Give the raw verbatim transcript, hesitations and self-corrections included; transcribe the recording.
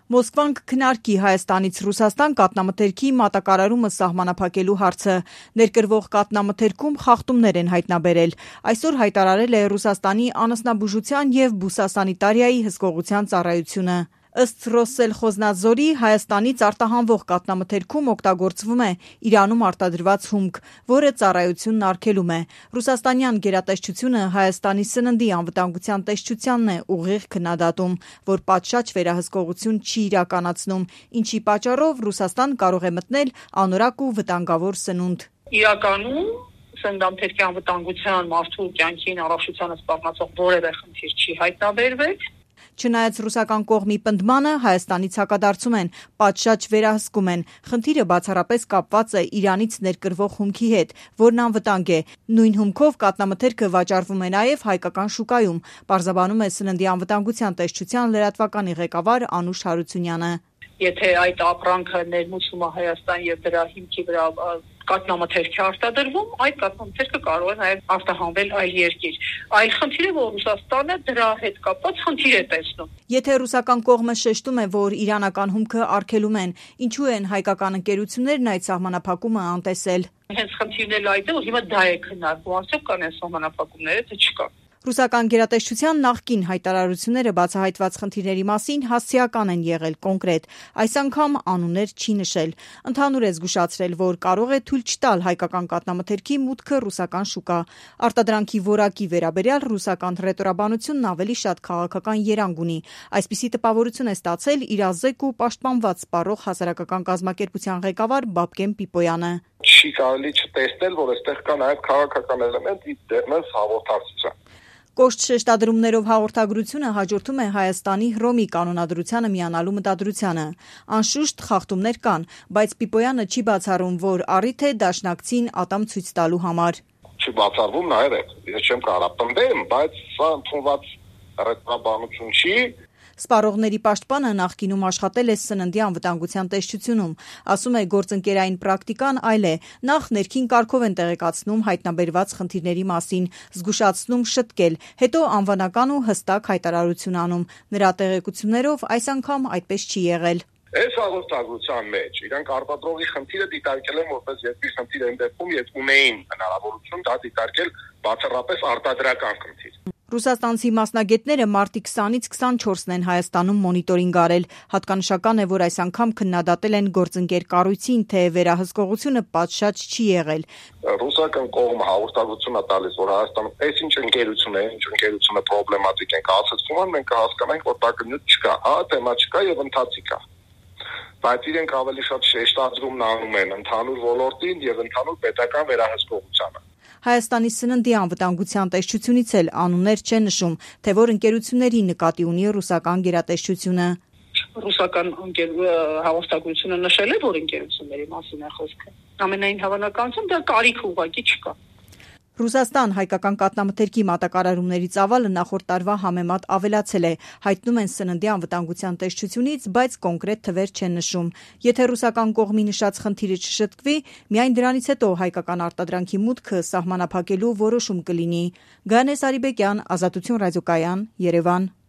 Մոսկվան կքննարկի Հայաստանից Ռուսաստան կաթնամթերքի մատակարարումը սահմանափակելու հարցը։ Ներկրվող կաթնամթերքում խախտումներ են հայտնաբերել։ Այսօր հայտարարել է Ռուսաստանի անասնաբուժության և բուսասանիտարիայի հսկողության ծառայությունը։ Ըստ Ռոսսելխոզնադզորի, Հայաստանից արտահանվող կաթնամթերքում օգտագործվում է Իրանում արտադրված հումք, որը ծառայությունն արգելում է։ Ռուսաստանյան գերատեսչությունը Հայաստանի սննդի անվտանգության տեսչությանն է ուղիղ քննադատում, որ պատշաճ վերահսկողություն չի իրականացնում, ինչի պատճառով Ռուսաստան կարող է մտնել անորակ ու վտանգավոր սնունդ։ Իրականում սննդամթերքի անվտանգության, մարդու կյանքին, առողջությանը սպառնացող որևէ խնդիր չի հայտնաբերվել։ Չնայած ռուսական կողմի պնդմանը, Հայաստանից հակադարձում են, պատշաճ վերահսկում են։ Խնդիրը բացառապես կապված է Իրանից ներկրվող հումքի հետ, որն անվտանգ է։ Նույն հումքով կաթնամթերքը վաճառվում է նաև հայկական շուկայում, պարզաբանում է սննդի անվտանգության տեսչության լրատվականի ղեկավար Անուշ Հարությունյանը։ Եթե այդ ապրանքը ներմուծվում է Հայաստան եւ դրա հիմքի վրա կաթնամթերք է արտադրվում, այդ կաթնամթերքը կարող է նաև արտահանվել այլ երկիր։ Այլ խնդիրը, որ Ռուսաստանը դրա հետ կապված խնդիր է տեսնում։ Եթե ռուսական կողմը շեշտում է, որ իրանական հումքը արգելում են, ինչու են հայկական ընկերություններն այդ սահմանափակումը անտեսել։ Հենց խնդիրն էլ այդ է, որ հիմա դա է քննարկվում, արդյոք կան այս սահմանափակումները, թե չկա։ Ռուսական գերատեսչության նախկին հայտարարությունները բացահայտված խնդիրների մասին հասցեական են եղել կոնկրետ, այս անգամ անուններ չի նշել։ Ընդհանուր է զգուշացրել, որ կարող է թույլ չտալ հայկական կաթնամթերքի մուտքը ռուսական շուկա։ Արտադրանքի որակի վերաբերյալ ռուսական ռետորաբանությունն ավելի շատ քաղաքական երանգ ունի։ Այսպիսի տպավորություն է ստացել իրազեկ ու պաշտպանված սպառող հասարակական կազմակերպության ղեկավար Բաբկեն Պիպոյանը։ Չի կարելի չտեսնել, որ այստեղ կա նաև քաղաքական էլեմենտ դերմես հաղորդակցության։ Կոշտ շեշտադրումներով հաղորդագրությունը հաջորդում է Հայաստանի Հռոմի կանոնադրությանը միանալու մտադրությանը։ Անշուշտ խախտումներ կան, բայց Պիպոյանը չի բացառում, որ առիթ է դաշնակցին ատամ ցույց տալու համար։ Չի բացառվում նաև է։ Ես չեմ կարող պնդեմ, բայց սա ընդունված ռետորաբանություն չի։ Սպառողների պաշտպանը նախկինում աշխատել է սննդի անվտանգության տեսչությունում։ Ասում է, գործընկերային պրակտիկան այլ է։ Նախ ներքին կարգով են տեղեկացնում հայտնաբերված խնդիրների մասին, զգուշացնում շտկել, հետո անվանական ու հստակ հայտարարություն անում։ Նրա տեղեկություններով այս անգամ այդպես չի եղել։ Այս հաղորդագրության մեջ իրանք արտադրողի խնդիրը դիտարկել են որպես երկրի խնդիր են դեպքում, եթե ունեին հնարավորություն դա դիտարկել բացառապես արտադրական խնդիր։ Ռուսաստանցի մասնագետները մարտի քսանից քսանչորսն են Հայաստանում մոնիտորինգ արել։ Հատկանշական է, որ այս անգամ քննադատել են գործընկեր կառույցին, թե վերահսկողությունը պատշաճ չի եղել։ Ռուսական կողմը հաղորդագրություն է տալիս, որ Հայաստանում այսինչ ընկերություն է, ինչ ընկերությունը պրոբլեմատիկ են կասեցվում են, մենք կհասկանանք, որ տակնյութ չկա, հա, թեմա չկա եւ ընթացիկ է։ Բայց իրենք ավելի շատ շեշտադրումն անում են ընդհանուր ոլորտին եւ ընդհանուր պետական վերահսկողությանը։ Հայաստանի սննդի անվտանգության տեսչությունից էլ անուններ չեն նշում, թե որ ընկերությունների նկատի ունի ռուսական գերատեսչությունը։ Ռուսական հաղորդագրությունը նշել է, որ ընկերությունների մասին է խոսքը։ Ամենայն հավանականությամբ դա կարիք ուղղակի չկա։ Ռուսաստան հայկական կաթնամթերքի մատակարարումների ծավալը նախորդ տարվա համեմատ ավելացել է, հայտնում են սննդի անվտանգության տեսչությունից, բայց կոնկրետ թվեր չեն նշում։ Եթե ռուսական կողմի նշած խնդիրը չշտկվի, միայն դրանից հետո հայկական արտադրանքի մուտքը սահմանափակելու որոշում կլինի։ Գայանե Սարիբեկյան, Ազատություն ռադիոկայան, Երևան։